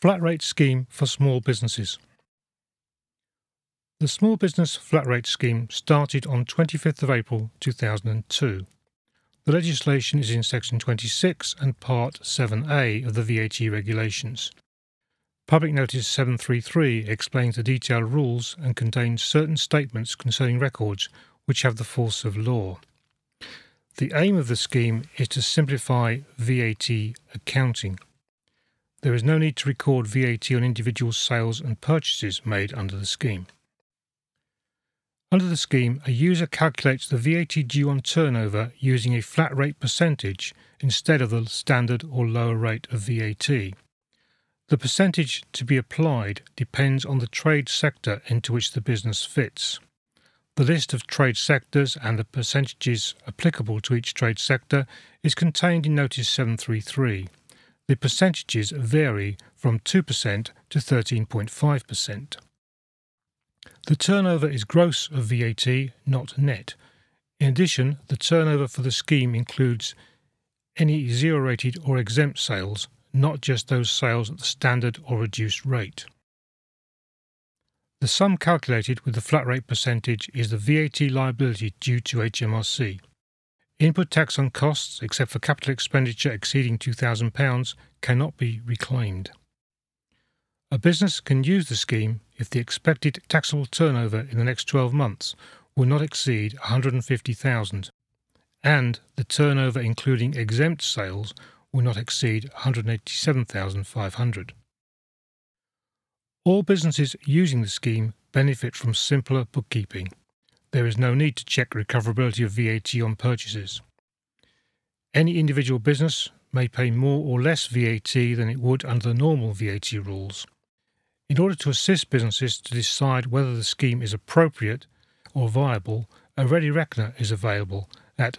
Flat rate scheme for small businesses. The Small Business Flat Rate Scheme started on 25th of April 2002. The legislation is in Section 26 and Part 7A of the VAT regulations. Public Notice 733 explains the detailed rules and contains certain statements concerning records which have the force of law. The aim of the scheme is to simplify VAT accounting. There is no need to record VAT on individual sales and purchases made under the scheme. Under the scheme, a user calculates the VAT due on turnover using a flat rate percentage instead of the standard or lower rate of VAT. The percentage to be applied depends on the trade sector into which the business fits. The list of trade sectors and the percentages applicable to each trade sector is contained in Notice 733. The percentages vary from 2% to 13.5%. The turnover is gross of VAT, not net. In addition, the turnover for the scheme includes any zero-rated or exempt sales, not just those sales at the standard or reduced rate. The sum calculated with the flat rate percentage is the VAT liability due to HMRC. Input tax on costs, except for capital expenditure exceeding £2,000, cannot be reclaimed. A business can use the scheme if the expected taxable turnover in the next 12 months will not exceed £150,000 and the turnover including exempt sales will not exceed £187,500. All businesses using the scheme benefit from simpler bookkeeping. There is no need to check recoverability of VAT on purchases. Any individual business may pay more or less VAT than it would under the normal VAT rules. In order to assist businesses to decide whether the scheme is appropriate or viable, a ready reckoner is available at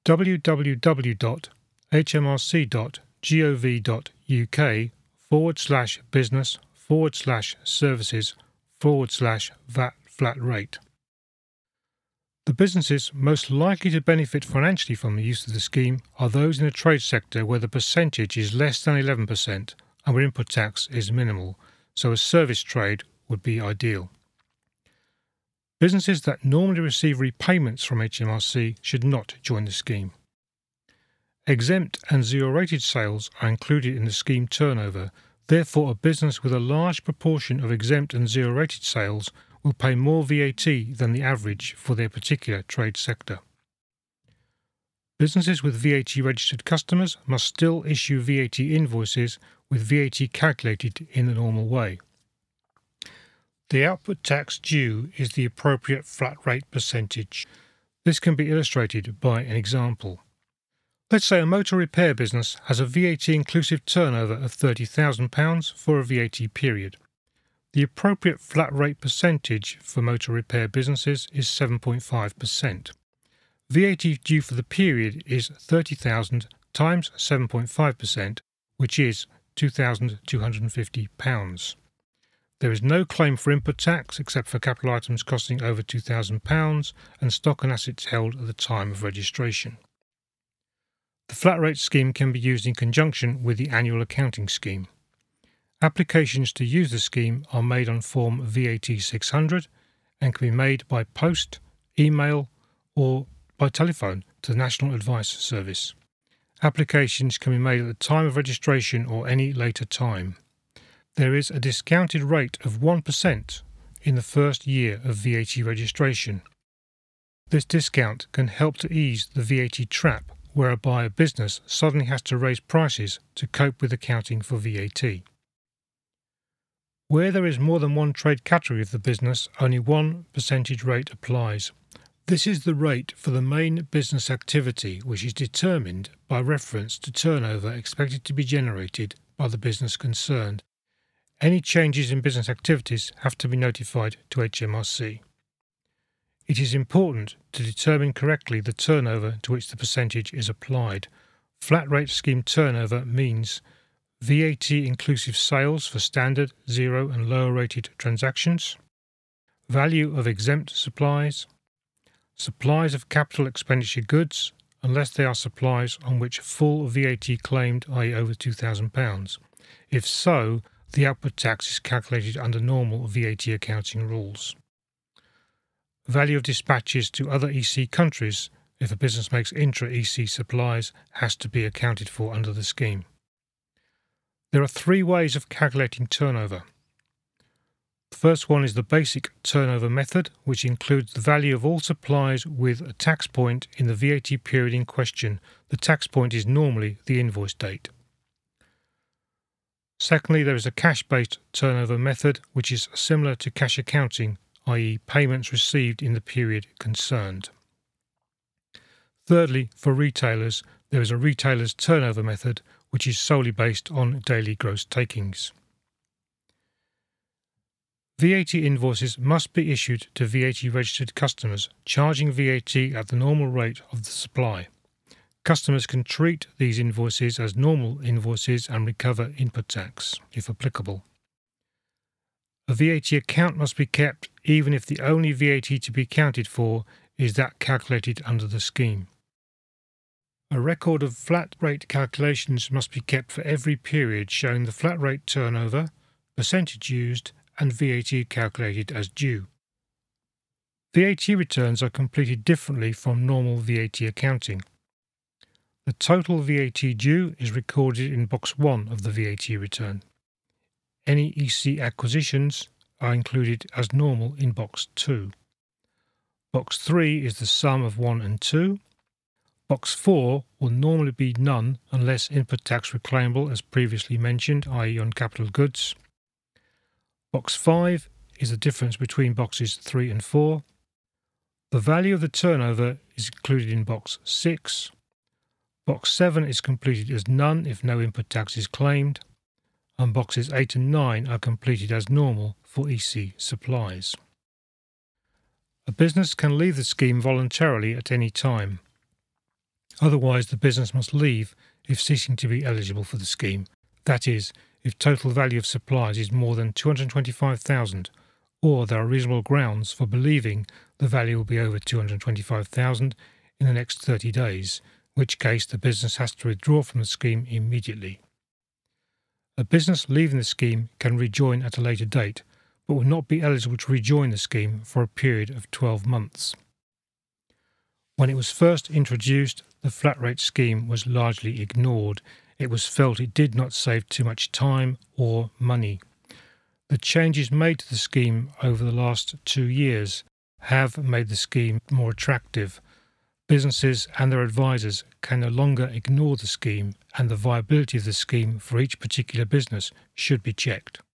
www.hmrc.gov.uk/business/services/VAT flat rate. The businesses most likely to benefit financially from the use of the scheme are those in a trade sector where the percentage is less than 11% and where input tax is minimal, so a service trade would be ideal. Businesses that normally receive repayments from HMRC should not join the scheme. Exempt and zero-rated sales are included in the scheme turnover. Therefore, a business with a large proportion of exempt and zero-rated sales will pay more VAT than the average for their particular trade sector. Businesses with VAT-registered customers must still issue VAT invoices with VAT calculated in the normal way. The output tax due is the appropriate flat rate percentage. This can be illustrated by an example. Let's say a motor repair business has a VAT-inclusive turnover of £30,000 for a VAT period. The appropriate flat rate percentage for motor repair businesses is 7.5%. VAT due for the period is £30,000 times 7.5%, which is £2,250. There is no claim for input tax except for capital items costing over £2,000 and stock and assets held at the time of registration. The flat rate scheme can be used in conjunction with the annual accounting scheme. Applications to use the scheme are made on Form VAT 600 and can be made by post, email or by telephone to the National Advice Service. Applications can be made at the time of registration or any later time. There is a discounted rate of 1% in the first year of VAT registration. This discount can help to ease the VAT trap whereby a business suddenly has to raise prices to cope with accounting for VAT. Where there is more than one trade category of the business, only one percentage rate applies. This is the rate for the main business activity, which is determined by reference to turnover expected to be generated by the business concerned. Any changes in business activities have to be notified to HMRC. It is important to determine correctly the turnover to which the percentage is applied. Flat rate scheme turnover means VAT-inclusive sales for standard, zero and lower-rated transactions, value of exempt supplies, supplies of capital expenditure goods, unless they are supplies on which full VAT claimed, i.e. over £2,000. If so, the output tax is calculated under normal VAT accounting rules. Value of dispatches to other EC countries, if a business makes intra-EC supplies, has to be accounted for under the scheme. There are three ways of calculating turnover. The first one is the basic turnover method, which includes the value of all supplies with a tax point in the VAT period in question. The tax point is normally the invoice date. Secondly, there is a cash-based turnover method, which is similar to cash accounting, i.e. payments received in the period concerned. Thirdly, for retailers, there is a retailer's turnover method, which is solely based on daily gross takings. VAT invoices must be issued to VAT-registered customers, charging VAT at the normal rate of the supply. Customers can treat these invoices as normal invoices and recover input tax, if applicable. A VAT account must be kept even if the only VAT to be accounted for is that calculated under the scheme. A record of flat rate calculations must be kept for every period showing the flat rate turnover, percentage used, and VAT calculated as due. VAT returns are completed differently from normal VAT accounting. The total VAT due is recorded in Box 1 of the VAT return. Any EC acquisitions are included as normal in Box 2. Box 3 is the sum of 1 and 2. Box 4 will normally be none unless input tax reclaimable as previously mentioned, i.e. on capital goods. Box 5 is the difference between boxes 3 and 4. The value of the turnover is included in Box 6. Box 7 is completed as none if no input tax is claimed, and boxes 8 and 9 are completed as normal for EC supplies. A business can leave the scheme voluntarily at any time. Otherwise, the business must leave if ceasing to be eligible for the scheme. That is, if total value of supplies is more than $225,000, or there are reasonable grounds for believing the value will be over $225,000 in the next 30 days, in which case the business has to withdraw from the scheme immediately. A business leaving the scheme can rejoin at a later date, but will not be eligible to rejoin the scheme for a period of 12 months. When it was first introduced, the flat rate scheme was largely ignored. It was felt it did not save too much time or money. The changes made to the scheme over the last 2 years have made the scheme more attractive. Businesses and their advisors can no longer ignore the scheme, and the viability of the scheme for each particular business should be checked.